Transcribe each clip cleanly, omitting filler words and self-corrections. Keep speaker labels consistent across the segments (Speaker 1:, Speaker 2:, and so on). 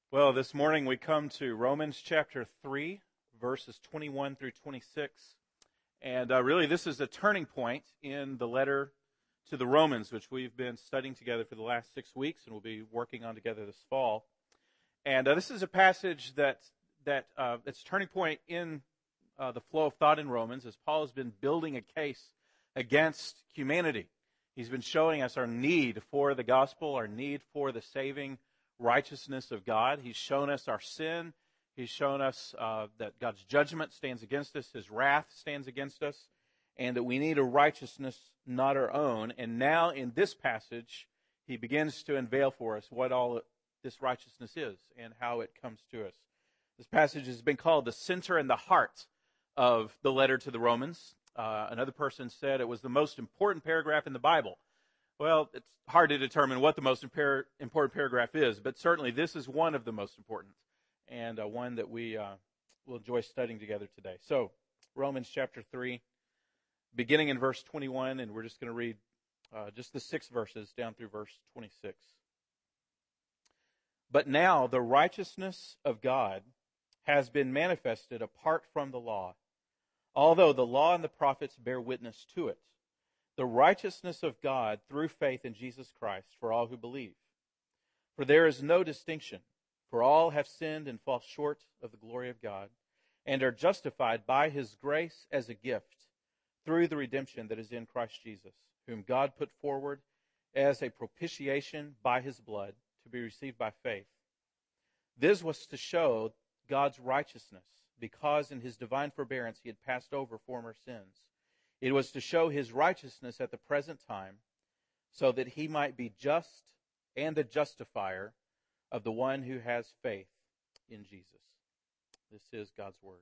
Speaker 1: Well, this morning we come to Romans chapter 3, verses 21 through 26. And really, this is a turning point in the letter to the Romans, which we've been studying together for the last 6 weeks and we'll be working on together this fall. And this is a passage that's a turning point in the flow of thought in Romans, as Paul has been building a case against humanity. He's been showing us our need for the gospel, our need for the saving righteousness of God. He's shown us our sin. He's shown us that God's judgment stands against us, His wrath stands against us, and that we need a righteousness not our own. And now in this passage, he begins to unveil for us what all this righteousness is and how it comes to us. This passage has been called the center and the heart of the letter to the Romans. Another person said it was the most important paragraph in the Bible. Well, it's hard to determine what the most important paragraph is, but certainly this is one of the most important, and one that we will enjoy studying together today. So, Romans chapter 3, beginning in verse 21, and we're just going to read just the 6 verses down through verse 26. But now the righteousness of God has been manifested apart from the law, although the law and the prophets bear witness to it. The righteousness of God through faith in Jesus Christ for all who believe. For there is no distinction, for all have sinned and fall short of the glory of God, and are justified by His grace as a gift through the redemption that is in Christ Jesus, whom God put forward as a propitiation by His blood to be received by faith. This was to show God's righteousness, because in His divine forbearance He had passed over former sins. It was to show His righteousness at the present time, so that He might be just and the justifier of the one who has faith in Jesus. This is God's Word.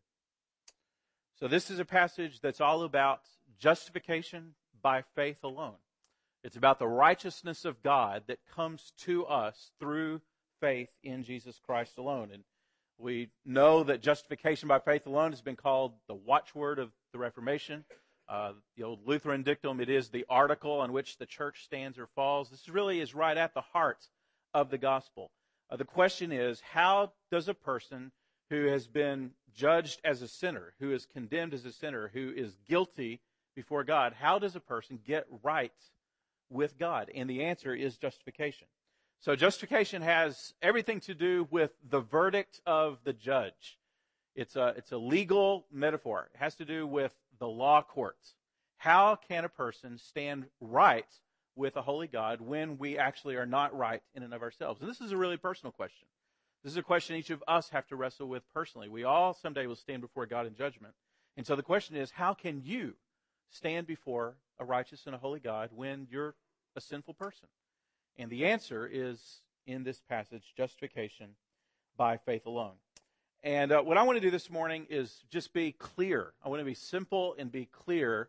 Speaker 1: So this is a passage that's all about justification by faith alone. It's about the righteousness of God that comes to us through faith in Jesus Christ alone. And we know that justification by faith alone has been called the watchword of the Reformation. The old Lutheran dictum, it is the article on which the church stands or falls. This really is right at the heart of the gospel. The question is, how does a person who has been judged as a sinner, who is condemned as a sinner, who is guilty before God, how does a person get right with God? And the answer is justification. So justification has everything to do with the verdict of the judge. It's a legal metaphor. It has to do with the law courts. How can a person stand right with a holy God when we actually are not right in and of ourselves? And this is a really personal question. This is a question each of us have to wrestle with personally. We all someday will stand before God in judgment. And so the question is, how can you stand before a righteous and a holy God when you're a sinful person? And the answer is in this passage, justification by faith alone. And what I want to do this morning is just be clear. I want to be simple and be clear.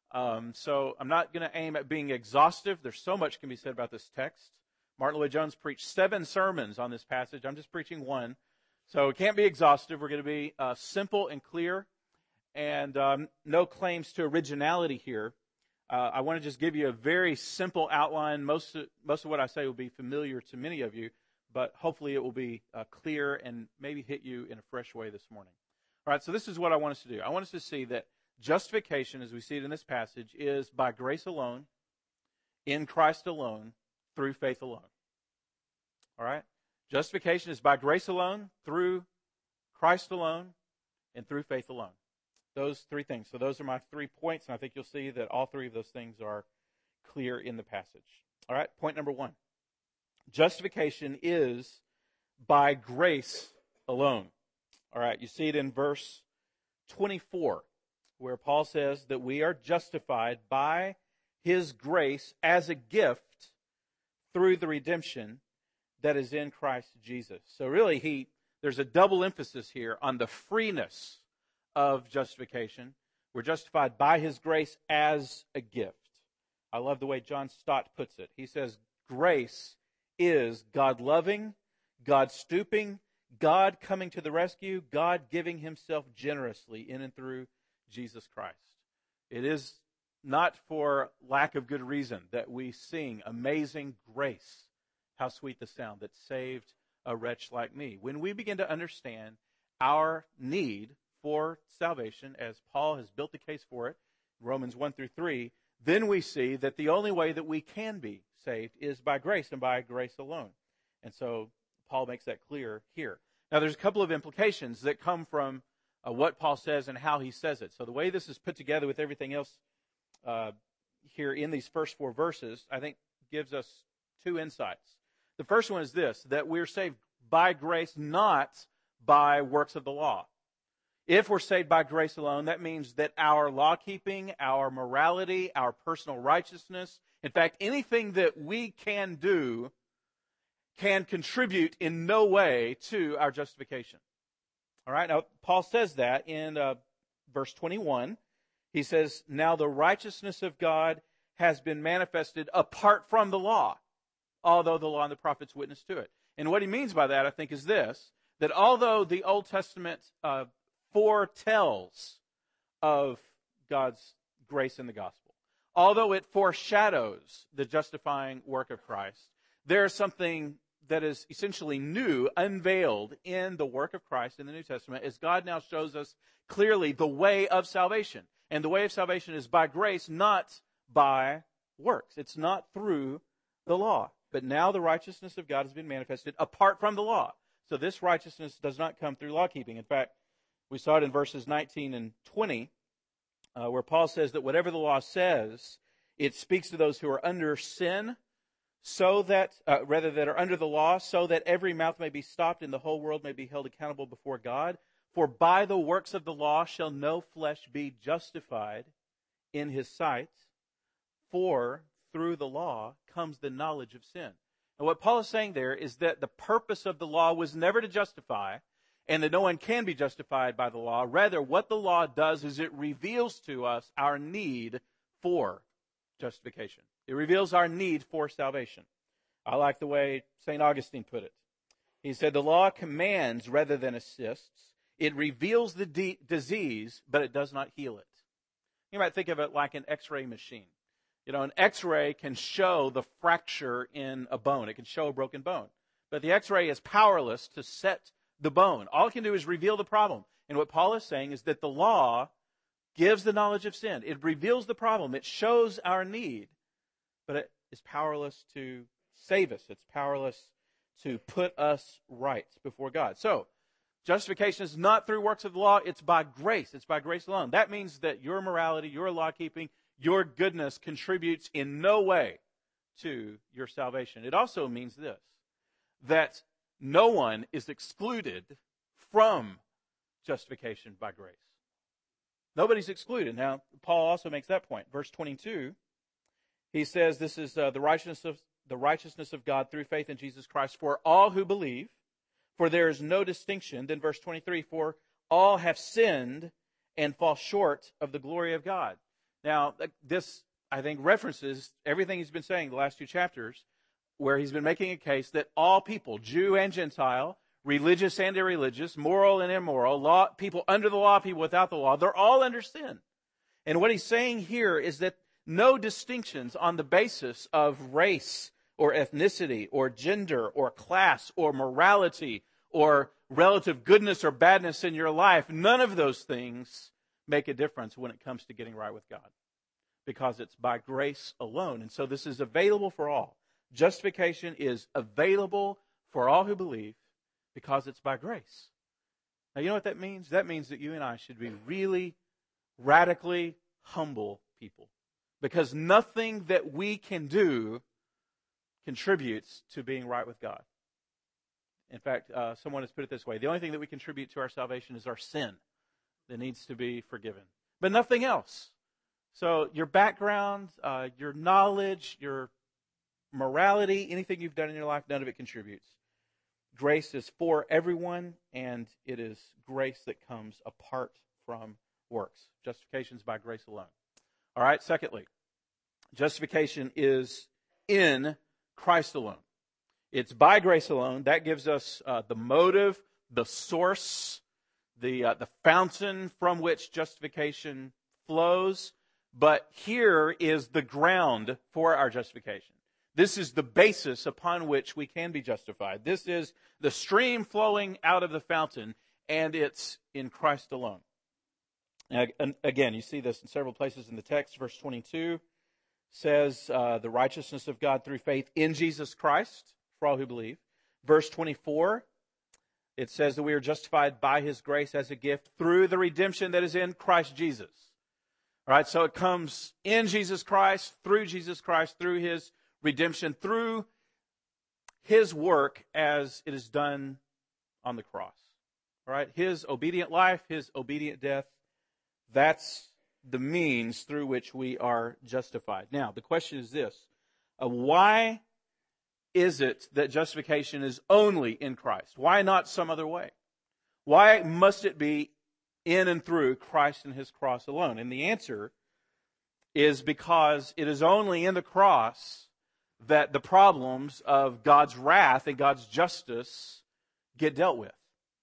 Speaker 1: So I'm not going to aim at being exhaustive. There's so much can be said about this text. Martin Lloyd-Jones preached 7 sermons on this passage. I'm just preaching 1. So it can't be exhaustive. We're going to be simple and clear, and no claims to originality here. I want to just give you a very simple outline. Most of what I say will be familiar to many of you, but hopefully it will be clear and maybe hit you in a fresh way this morning. All right, so this is what I want us to do. I want us to see that justification, as we see it in this passage, is by grace alone, in Christ alone, through faith alone. All right? Justification is by grace alone, through Christ alone, and through faith alone. Those 3 things. So those are my 3 points, and I think you'll see that all 3 of those things are clear in the passage. All right, point number 1. Justification is by grace alone. All right, you see it in verse 24, where Paul says that we are justified by His grace as a gift through the redemption that is in Christ Jesus. So really, there's a double emphasis here on the freeness of justification. We're justified by His grace as a gift. I love the way John Stott puts it. He says, grace is God loving, God stooping, God coming to the rescue, God giving Himself generously in and through Jesus Christ. It is not for lack of good reason that we sing Amazing Grace. How sweet the sound that saved a wretch like me. When we begin to understand our need for salvation, as Paul has built the case for it, Romans 1 through 3, then we see that the only way that we can be saved is by grace and by grace alone. And so Paul makes that clear here. Now there's a couple of implications that come from what Paul says and how he says it. So the way this is put together with everything else here in these first 4 verses, I think gives us 2 insights. The first one is this, that we're saved by grace, not by works of the law. If we're saved by grace alone, that means that our law-keeping, our morality, our personal righteousness, in fact, anything that we can do can contribute in no way to our justification. All right, now Paul says that in verse 21. He says, now the righteousness of God has been manifested apart from the law, although the law and the prophets witness to it. And what he means by that, I think, is this, that although the Old Testament foretells of God's grace in the gospel, although it foreshadows the justifying work of Christ, there is something that is essentially new, unveiled in the work of Christ in the New Testament, as God now shows us clearly the way of salvation. And the way of salvation is by grace, not by works. It's not through the law. But now the righteousness of God has been manifested apart from the law. So this righteousness does not come through law keeping. In fact, we saw it in verses 19 and 20, where Paul says that whatever the law says, it speaks to those who are under sin, so that, that are under the law, so that every mouth may be stopped and the whole world may be held accountable before God. For by the works of the law shall no flesh be justified in his sight, for through the law comes the knowledge of sin. And what Paul is saying there is that the purpose of the law was never to justify, and that no one can be justified by the law. Rather, what the law does is it reveals to us our need for justification. It reveals our need for salvation. I like the way St. Augustine put it. He said, the law commands rather than assists. It reveals the disease, but it does not heal it. You might think of it like an X-ray machine. You know, an X-ray can show the fracture in a bone. It can show a broken bone. But the X-ray is powerless to set the bone. All it can do is reveal the problem. And what Paul is saying is that the law gives the knowledge of sin. It reveals the problem. It shows our need. But it is powerless to save us. It's powerless to put us right before God. So, justification is not through works of the law. It's by grace. It's by grace alone. That means that your morality, your law-keeping, your goodness contributes in no way to your salvation. It also means this, that no one is excluded from justification by grace. Nobody's excluded. Now, Paul also makes that point. Verse 22, he says this is the righteousness of God through faith in Jesus Christ for all who believe, for there is no distinction. Then verse 23, for all have sinned and fall short of the glory of God. Now, this, I think, references everything he's been saying the last 2 chapters, where he's been making a case that all people, Jew and Gentile, religious and irreligious, moral and immoral, law, people under the law, people without the law, they're all under sin. And what he's saying here is that no distinctions on the basis of race or ethnicity or gender or class or morality or relative goodness or badness in your life, none of those things make a difference when it comes to getting right with God, because it's by grace alone. And so this is available for all. Justification is available for all who believe because it's by grace. Now, you know what that means? That means that you and I should be really radically humble people, because nothing that we can do contributes to being right with God. In fact, someone has put it this way: the only thing that we contribute to our salvation is our sin that needs to be forgiven, but nothing else. So your background, your knowledge, your morality, anything you've done in your life, none of it contributes. Grace is for everyone, and it is grace that comes apart from works. Justification is by grace alone. All right, secondly, justification is in Christ alone. It's by grace alone. That gives us the motive, the source, the fountain from which justification flows. But here is the ground for our justification. This is the basis upon which we can be justified. This is the stream flowing out of the fountain, and it's in Christ alone. And again, you see this in several places in the text. Verse 22 says the righteousness of God through faith in Jesus Christ for all who believe. Verse 24, it says that we are justified by His grace as a gift through the redemption that is in Christ Jesus. All right, so it comes in Jesus Christ, through His redemption, through His work as it is done on the cross. All right, His obedient life, His obedient death, that's the means through which we are justified. Now, the question is this: why is it that justification is only in Christ? Why not some other way? Why must it be in and through Christ and His cross alone? And the answer is because it is only in the cross that the problems of God's wrath and God's justice get dealt with.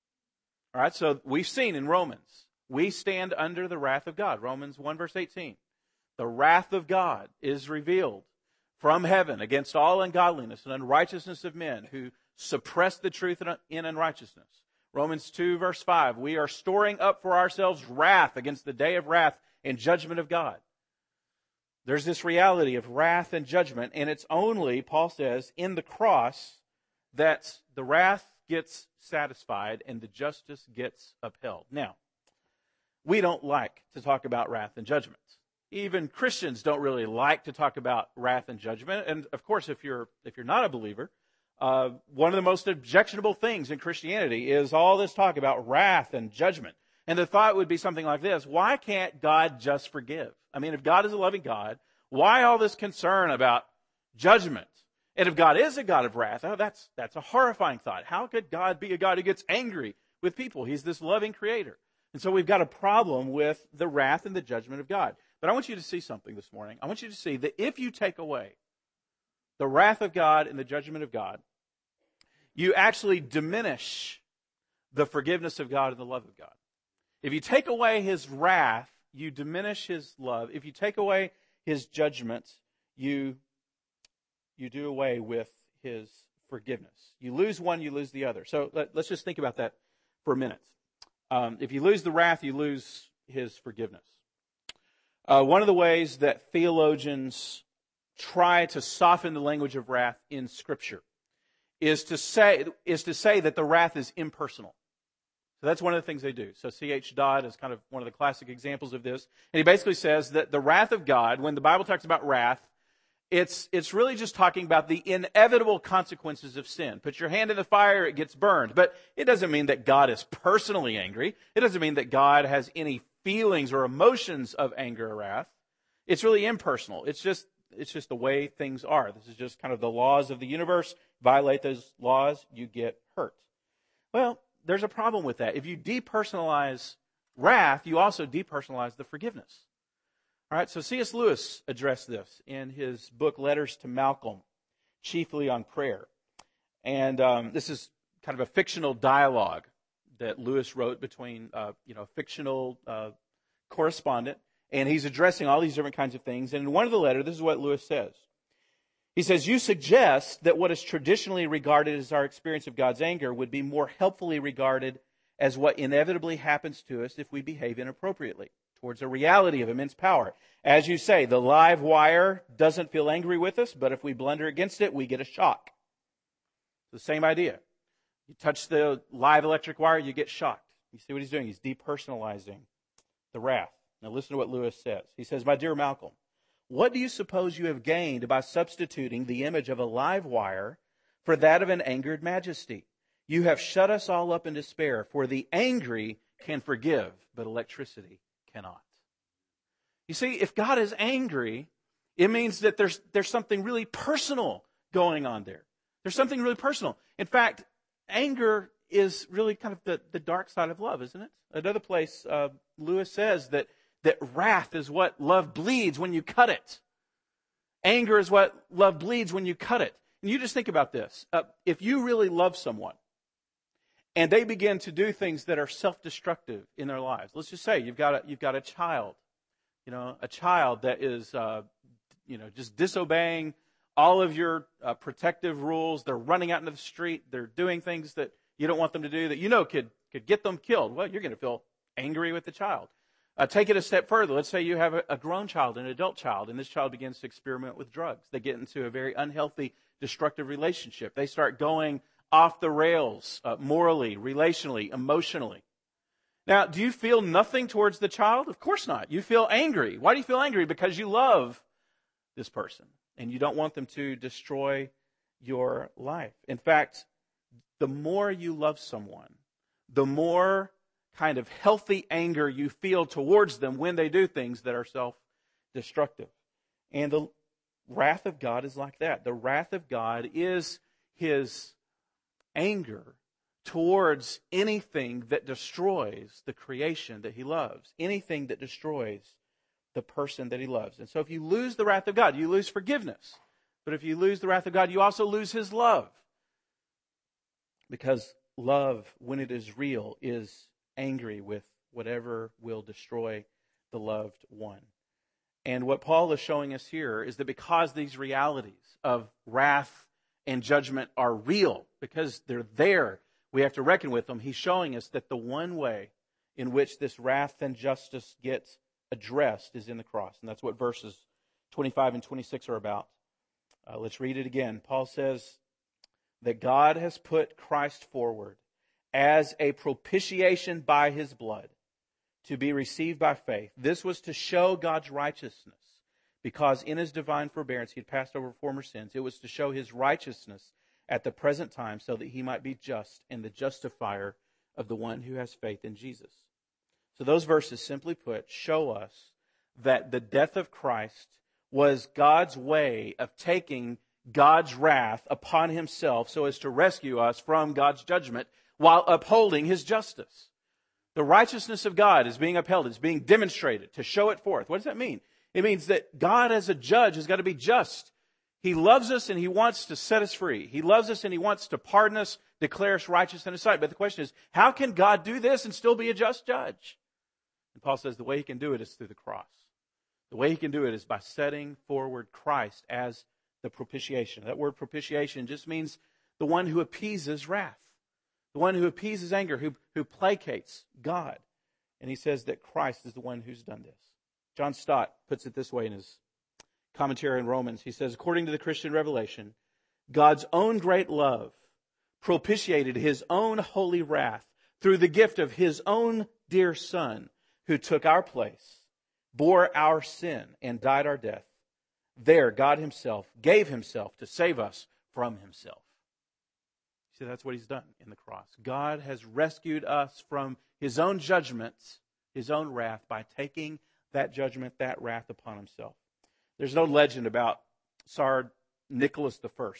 Speaker 1: All right, so we've seen in Romans, we stand under the wrath of God. Romans 1 verse 18. The wrath of God is revealed from heaven against all ungodliness and unrighteousness of men who suppress the truth in unrighteousness. Romans 2 verse 5. We are storing up for ourselves wrath against the day of wrath and judgment of God. There's this reality of wrath and judgment, and it's only, Paul says, in the cross that the wrath gets satisfied and the justice gets upheld. Now, we don't like to talk about wrath and judgment. Even Christians don't really like to talk about wrath and judgment. And of course, if you're not a believer, one of the most objectionable things in Christianity is all this talk about wrath and judgment. And the thought would be something like this: why can't God just forgive? I mean, if God is a loving God, why all this concern about judgment? And if God is a God of wrath, that's a horrifying thought. How could God be a God who gets angry with people? He's this loving creator. And so we've got a problem with the wrath and the judgment of God. But I want you to see something this morning. I want you to see that if you take away the wrath of God and the judgment of God, you actually diminish the forgiveness of God and the love of God. If you take away His wrath, you diminish His love. If you take away His judgment, you do away with His forgiveness. You lose one, you lose the other. So let's just think about that for a minute. If you lose the wrath, you lose His forgiveness. One of the ways that theologians try to soften the language of wrath in Scripture is to say that the wrath is impersonal. So that's one of the things they do. So C.H. Dodd is kind of one of the classic examples of this. And he basically says that the wrath of God, when the Bible talks about wrath, it's really just talking about the inevitable consequences of sin. Put your hand in the fire, it gets burned. But it doesn't mean that God is personally angry. It doesn't mean that God has any feelings or emotions of anger or wrath. It's really impersonal. It's just the way things are. This is just kind of the laws of the universe. Violate those laws, you get hurt. Well, there's a problem with that. If you depersonalize wrath, you also depersonalize the forgiveness. All right, so C.S. Lewis addressed this in his book Letters to Malcolm, chiefly on prayer. And this is kind of a fictional dialogue that Lewis wrote between a fictional correspondent, and he's addressing all these different kinds of things. And in one of the letters, this is what Lewis says. He says, "You suggest that what is traditionally regarded as our experience of God's anger would be more helpfully regarded as what inevitably happens to us if we behave inappropriately towards a reality of immense power. As you say, the live wire doesn't feel angry with us, but if we blunder against it, we get a shock." The same idea. You touch the live electric wire, you get shocked. You see what he's doing? He's depersonalizing the wrath. Now listen to what Lewis says. He says, "My dear Malcolm, what do you suppose you have gained by substituting the image of a live wire for that of an angered majesty? You have shut us all up in despair, for the angry can forgive, but electricity cannot." You see, if God is angry, it means that there's something really personal going on there. There's something really personal. In fact, anger is really kind of the dark side of love, isn't it? Another place, Lewis says that wrath is what love bleeds when you cut it. Anger is what love bleeds when you cut it. And you just think about this. If you really love someone and they begin to do things that are self-destructive in their lives, let's just say you've got a child, a child that is, just disobeying all of your protective rules. They're running out into the street. They're doing things that you don't want them to do that you know could get them killed. Well, you're going to feel angry with the child. Take it a step further. Let's say you have a grown child, an adult child, and this child begins to experiment with drugs. They get into a very unhealthy, destructive relationship. They start going off the rails morally, relationally, emotionally. Now, do you feel nothing towards the child? Of course not. You feel angry. Why do you feel angry? Because you love this person, and you don't want them to destroy your life. In fact, the more you love someone, the more kind of healthy anger you feel towards them when they do things that are self-destructive. And the wrath of God is like that. The wrath of God is His anger towards anything that destroys the creation that He loves, anything that destroys the person that He loves. And so if you lose the wrath of God, you lose forgiveness. But if you lose the wrath of God, you also lose His love. Because love, when it is real, is angry with whatever will destroy the loved one. And what Paul is showing us here is that because these realities of wrath and judgment are real, because they're there, we have to reckon with them. He's showing us that the one way in which this wrath and justice gets addressed is in the cross. And that's what verses 25 and 26 are about. Let's read it again. Paul says that God has put Christ forward as a propitiation by His blood to be received by faith. This was to show God's righteousness, because in His divine forbearance He had passed over former sins. It was to show His righteousness at the present time so that He might be just and the justifier of the one who has faith in Jesus. So those verses, simply put, show us that the death of Christ was God's way of taking God's wrath upon Himself so as to rescue us from God's judgment while upholding His justice. The righteousness of God is being upheld. It's being demonstrated to show it forth. What does that mean? It means that God as a judge has got to be just. He loves us and He wants to set us free. He loves us and He wants to pardon us, declare us righteous in His sight. But the question is, how can God do this and still be a just judge? And Paul says the way He can do it is through the cross. The way He can do it is by setting forward Christ as the propitiation. That word propitiation just means the one who appeases wrath. The one who appeases anger, who placates God. And he says that Christ is the one who's done this. John Stott puts it this way in his commentary on Romans. He says, according to the Christian revelation, God's own great love propitiated His own holy wrath through the gift of His own dear Son, who took our place, bore our sin, and died our death. There, God Himself gave Himself to save us from Himself. See, that's what He's done in the cross. God has rescued us from His own judgments, His own wrath, by taking that judgment, that wrath upon Himself. There's no legend about Tsar Nicholas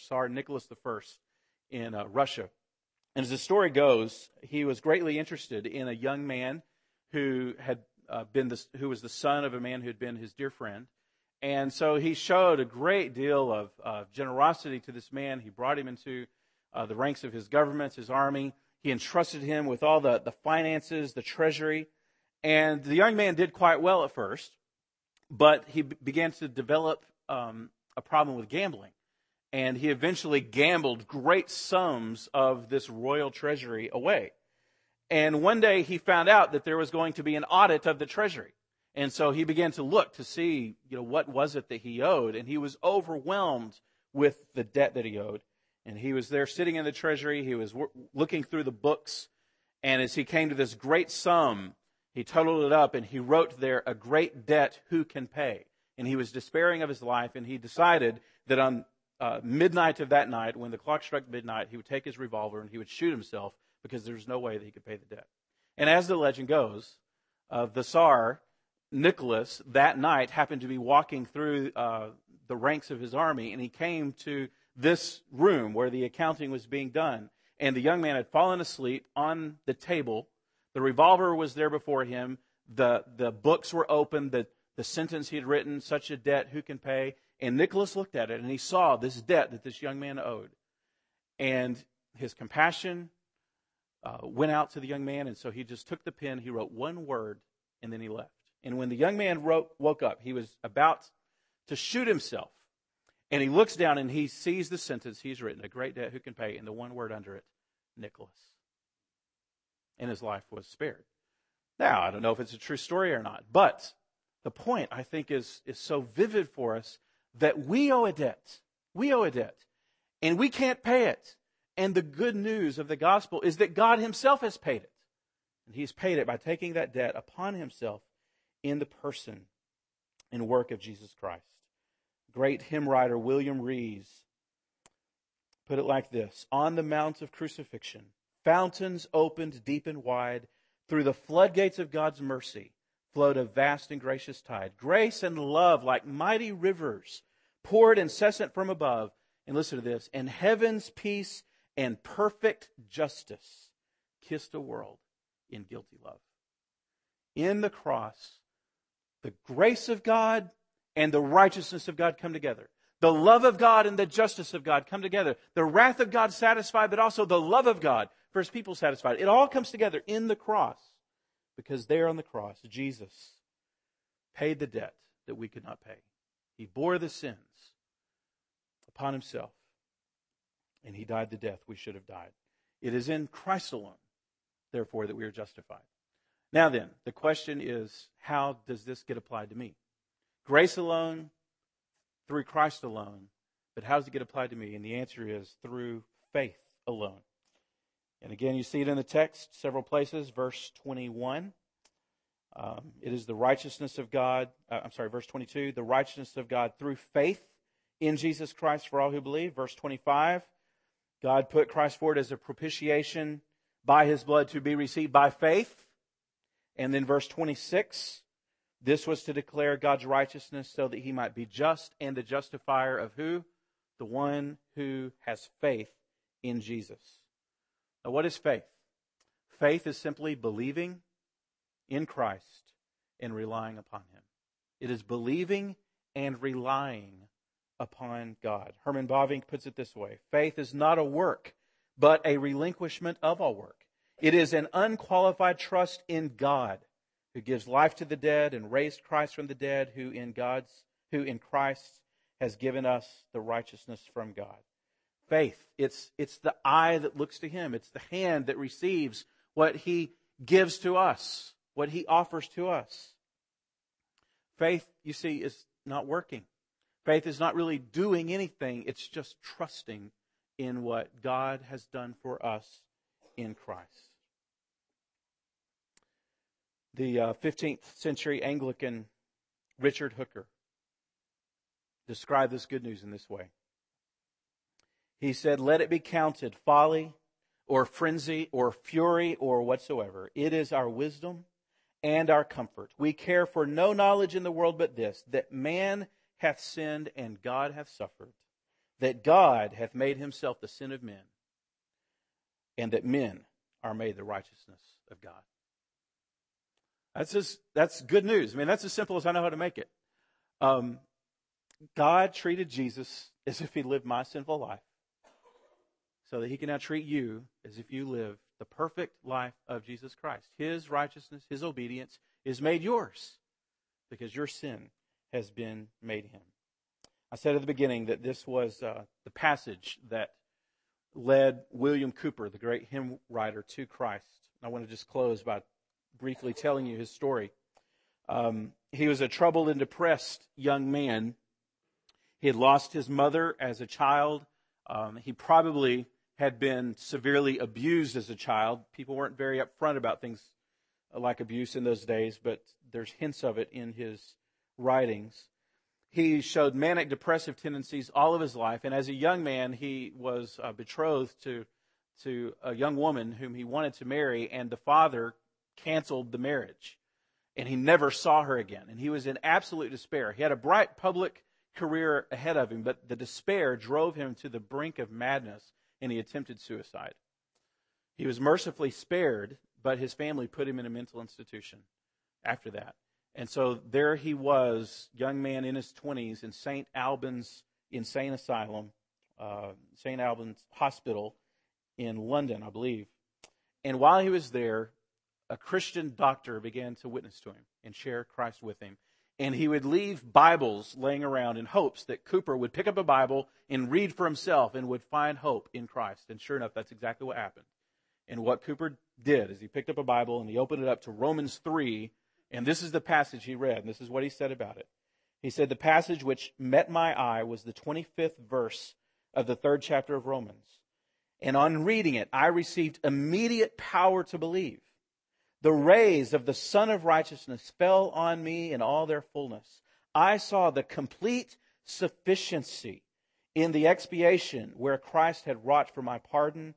Speaker 1: I in Russia. And as the story goes, he was greatly interested in a young man who was the son of a man who had been his dear friend. And so he showed a great deal of generosity to this man. He brought him into the ranks of his government, his army. He entrusted him with all the finances, the treasury. And the young man did quite well at first, but he began to develop a problem with gambling. And he eventually gambled great sums of this royal treasury away. And one day he found out that there was going to be an audit of the treasury. And so he began to look to see, what was it that he owed. And he was overwhelmed with the debt that he owed. And he was there sitting in the treasury. He was looking through the books. And as he came to this great sum, he totaled it up and he wrote there, a great debt, who can pay? And he was despairing of his life. And he decided that on midnight of that night, when the clock struck midnight, he would take his revolver and he would shoot himself because there was no way that he could pay the debt. And as the legend goes, the Tsar, Nicholas, that night happened to be walking through the ranks of his army, and he came to this room where the accounting was being done. And the young man had fallen asleep on the table. The revolver was there before him. The books were open. The sentence he had written, such a debt, who can pay? And Nicholas looked at it, and he saw this debt that this young man owed. And his compassion went out to the young man, and so he just took the pen, he wrote one word, and then he left. And when the young man woke up, he was about to shoot himself. And he looks down and he sees the sentence he's written, a great debt who can pay, and the one word under it, Nicholas. And his life was spared. Now, I don't know if it's a true story or not, but the point, I think, is so vivid for us that we owe a debt. We owe a debt. And we can't pay it. And the good news of the gospel is that God himself has paid it. And he's paid it by taking that debt upon himself in the person and work of Jesus Christ. Great hymn writer William Rees put it like this: on the Mount of Crucifixion, fountains opened deep and wide, through the floodgates of God's mercy flowed a vast and gracious tide. Grace and love, like mighty rivers, poured incessant from above. And listen to this: and heaven's peace and perfect justice kissed a world in guilty love. In the cross, the grace of God and the righteousness of God come together. The love of God and the justice of God come together. The wrath of God satisfied, but also the love of God for his people satisfied. It all comes together in the cross, because there on the cross, Jesus paid the debt that we could not pay. He bore the sins upon himself, and he died the death we should have died. It is in Christ alone, therefore, that we are justified. Now then, the question is, how does this get applied to me? Grace alone, through Christ alone, but how does it get applied to me? And the answer is through faith alone. And again, you see it in the text several places. Verse 21, it is the righteousness of God. Verse 22, the righteousness of God through faith in Jesus Christ for all who believe. Verse 25, God put Christ forward as a propitiation by his blood to be received by faith. And then verse 26, this was to declare God's righteousness so that he might be just and the justifier of who? The one who has faith in Jesus. Now, what is faith? Faith is simply believing in Christ and relying upon him. It is believing and relying upon God. Herman Bavinck puts it this way: faith is not a work, but a relinquishment of all work. It is an unqualified trust in God, who gives life to the dead and raised Christ from the dead, who in Christ has given us the righteousness from God. Faith, it's the eye that looks to him. It's the hand that receives what he gives to us, what he offers to us. Faith, you see, is not working. Faith is not really doing anything. It's just trusting in what God has done for us in Christ. The 15th century Anglican Richard Hooker described this good news in this way. He said, "Let it be counted folly or frenzy or fury or whatsoever. It is our wisdom and our comfort. We care for no knowledge in the world but this, that man hath sinned and God hath suffered, that God hath made himself the sin of men, and that men are made the righteousness of God." That's good news. I mean, that's as simple as I know how to make it. God treated Jesus as if he lived my sinful life, so that he can now treat you as if you live the perfect life of Jesus Christ. His righteousness, his obedience is made yours because your sin has been made him. I said at the beginning that this was the passage that led William Cowper, the great hymn writer, to Christ. I want to just close by briefly telling you his story. He was a troubled and depressed young man. He had lost his mother as a child. He probably had been severely abused as a child. People weren't very upfront about things like abuse in those days, but there's hints of it in his writings. He showed manic depressive tendencies all of his life, and as a young man, he was betrothed to a young woman whom he wanted to marry, and the father canceled the marriage, and he never saw her again, and he was in absolute despair. He had a bright public career ahead of him, but the despair drove him to the brink of madness, and he attempted suicide. He was mercifully spared, but his family put him in a mental institution after that. And so there he was, young man in his 20s, in St. Albans Insane Asylum, St. Albans Hospital in London, I believe. And while he was there, a Christian doctor began to witness to him and share Christ with him. And he would leave Bibles laying around in hopes that Cooper would pick up a Bible and read for himself and would find hope in Christ. And sure enough, that's exactly what happened. And what Cooper did is he picked up a Bible and he opened it up to Romans 3. And this is the passage he read. And this is what he said about it. He said, the passage which met my eye was the 25th verse of the 3rd chapter of Romans. And on reading it, I received immediate power to believe. The rays of the Son of Righteousness fell on me in all their fullness. I saw the complete sufficiency in the expiation where Christ had wrought for my pardon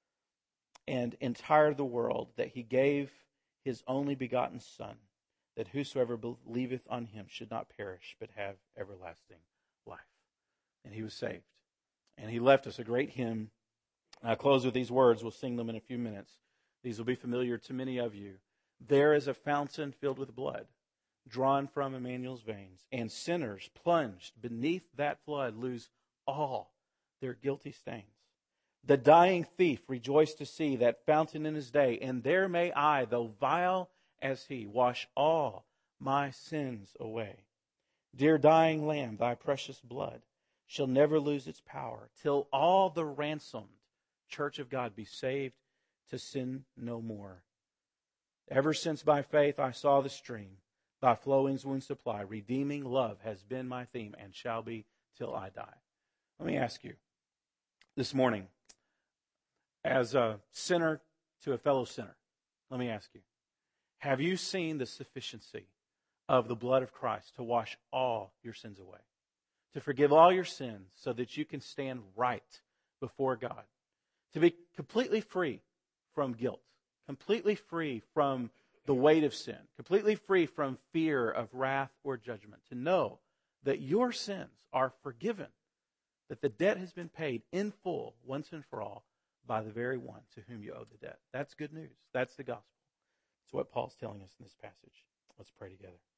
Speaker 1: and entire the world, that he gave his only begotten Son, that whosoever believeth on him should not perish, but have everlasting life. And he was saved. And he left us a great hymn. I'll close with these words. We'll sing them in a few minutes. These will be familiar to many of you. There is a fountain filled with blood, drawn from Emmanuel's veins, and sinners plunged beneath that flood lose all their guilty stains. The dying thief rejoiced to see that fountain in his day, and there may I, though vile as he, wash all my sins away. Dear dying Lamb, thy precious blood shall never lose its power, till all the ransomed church of God be saved to sin no more. Ever since by faith I saw the stream, thy flowings would supply, redeeming love has been my theme and shall be till I die. Let me ask you this morning, as a sinner to a fellow sinner, let me ask you, have you seen the sufficiency of the blood of Christ to wash all your sins away, to forgive all your sins so that you can stand right before God, to be completely free from guilt, completely free from the weight of sin, completely free from fear of wrath or judgment, to know that your sins are forgiven, that the debt has been paid in full once and for all by the very one to whom you owe the debt. That's good news. That's the gospel. It's what Paul's telling us in this passage. Let's pray together.